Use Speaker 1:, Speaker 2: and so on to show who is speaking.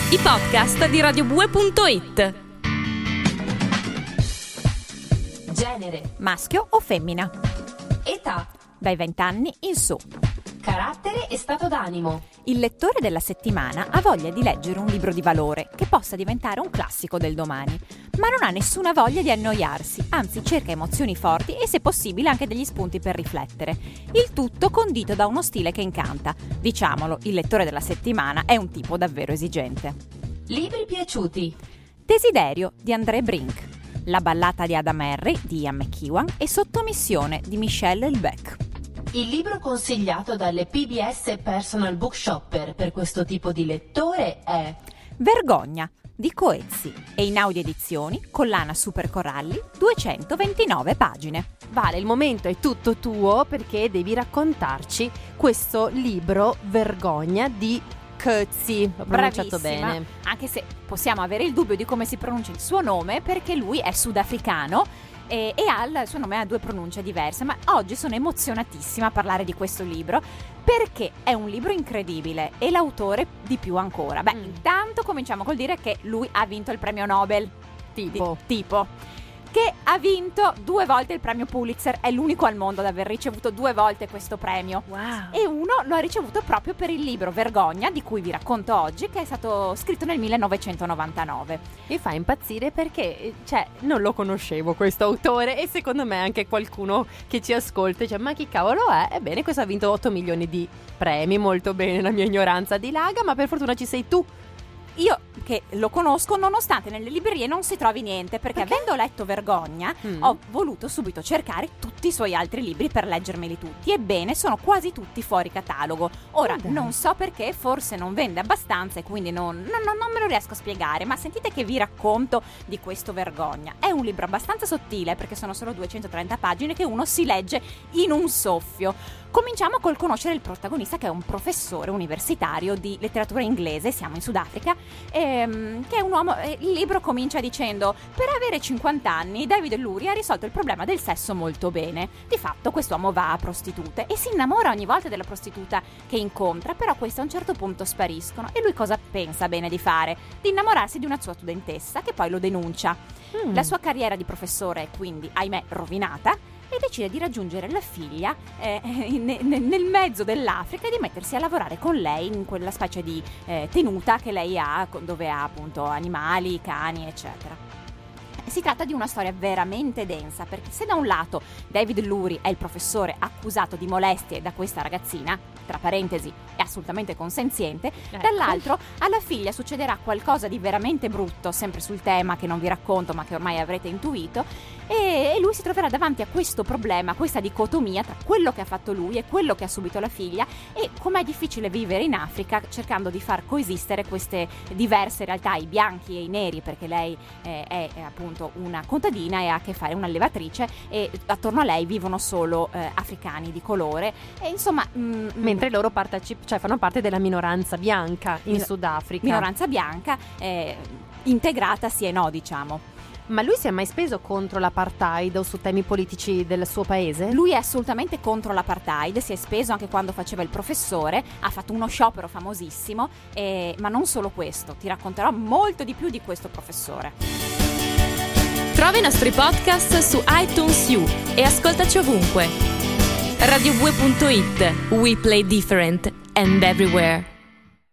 Speaker 1: i podcast di radiobue.it.
Speaker 2: Genere,
Speaker 3: Maschio o femmina?
Speaker 2: età,
Speaker 3: Dai 20 anni in su.
Speaker 2: carattere e stato d'animo.
Speaker 3: Il lettore della settimana ha voglia di leggere un libro di valore che possa diventare un classico del domani, ma non ha nessuna voglia di annoiarsi, anzi cerca emozioni forti e se possibile anche degli spunti per riflettere. Il tutto condito da uno stile che incanta. Diciamolo, il lettore della settimana è un tipo davvero esigente.
Speaker 2: Libri piaciuti.
Speaker 3: Desiderio di André Brink, La ballata di Adam Harry di Ian McEwan e Sottomissione di Michel Houellebecq.
Speaker 2: Il libro consigliato dalle PBS Personal Book Shopper per questo tipo di lettore è
Speaker 3: Vergogna di Coezzi e in audio edizioni collana Super Coralli, 229 pagine.
Speaker 4: Vale, il momento è tutto tuo perché devi raccontarci questo libro Vergogna di Coezzi. Ho pronunciato
Speaker 3: Bravissima,
Speaker 4: bene.
Speaker 3: anche se possiamo avere il dubbio di come si pronuncia il suo nome perché lui è sudafricano e il suo nome ha due pronunce diverse, ma oggi sono emozionatissima a parlare di questo libro perché è un libro incredibile e l'autore di più ancora. Intanto cominciamo col dire che lui ha vinto il premio Nobel tipo che ha vinto 2 volte il premio Pulitzer, è l'unico al mondo ad aver ricevuto 2 volte questo premio.
Speaker 4: Wow.
Speaker 3: E uno lo ha ricevuto proprio per il libro Vergogna, di cui vi racconto oggi, che è stato scritto nel 1999.
Speaker 4: Mi fa impazzire perché, non lo conoscevo questo autore e secondo me anche qualcuno che ci ascolta dice ma chi cavolo è? Ebbene, questo ha vinto 8 milioni di premi, molto bene, la mia ignoranza dilaga, ma per fortuna ci sei tu.
Speaker 3: Io che lo conosco nonostante nelle librerie non si trovi niente perché avendo letto Vergogna ho voluto subito cercare tutti i suoi altri libri per leggermeli tutti. Ebbene, sono quasi tutti fuori catalogo. Ora, non so perché, forse non vende abbastanza e quindi non me lo riesco a spiegare, ma sentite che vi racconto di questo Vergogna. È un libro abbastanza sottile perché sono solo 230 pagine che uno si legge in un soffio. Cominciamo col conoscere il protagonista, che è un professore universitario di letteratura inglese, siamo in Sudafrica, che è un uomo. Il libro comincia dicendo: per avere 50 anni David Lurie ha risolto il problema del sesso molto bene. Di fatto quest'uomo va a prostitute e si innamora ogni volta della prostituta che incontra, però queste a un certo punto spariscono e lui cosa pensa bene di fare? Di innamorarsi di una sua studentessa che poi lo denuncia. La sua carriera di professore è quindi, ahimè, rovinata e decide di raggiungere la figlia nel mezzo dell'Africa e di mettersi a lavorare con lei in quella specie di tenuta che lei ha, dove ha appunto animali, cani, eccetera. Si tratta di una storia veramente densa perché se da un lato David Lurie è il professore accusato di molestie da questa ragazzina, tra parentesi è assolutamente consenziente, dall'altro alla figlia succederà qualcosa di veramente brutto, sempre sul tema che non vi racconto ma che ormai avrete intuito, e lui si troverà davanti a questo problema, questa dicotomia tra quello che ha fatto lui e quello che ha subito la figlia e com'è difficile vivere in Africa cercando di far coesistere queste diverse realtà, i bianchi e i neri, perché lei è appunto una contadina e ha a che fare un'allevatrice e attorno a lei vivono solo africani di colore e insomma
Speaker 4: Mentre loro fanno parte della minoranza bianca in Sudafrica.
Speaker 3: Minoranza bianca integrata sì e no, diciamo.
Speaker 4: Ma lui si è mai speso contro l'apartheid o su temi politici del suo paese?
Speaker 3: Lui è assolutamente contro l'apartheid, si è speso anche quando faceva il professore, ha fatto uno sciopero famosissimo, ma non solo questo, ti racconterò molto di più di questo professore.
Speaker 1: Trova i nostri podcast su iTunes U e ascoltaci ovunque. radiobue.it. We play different and everywhere.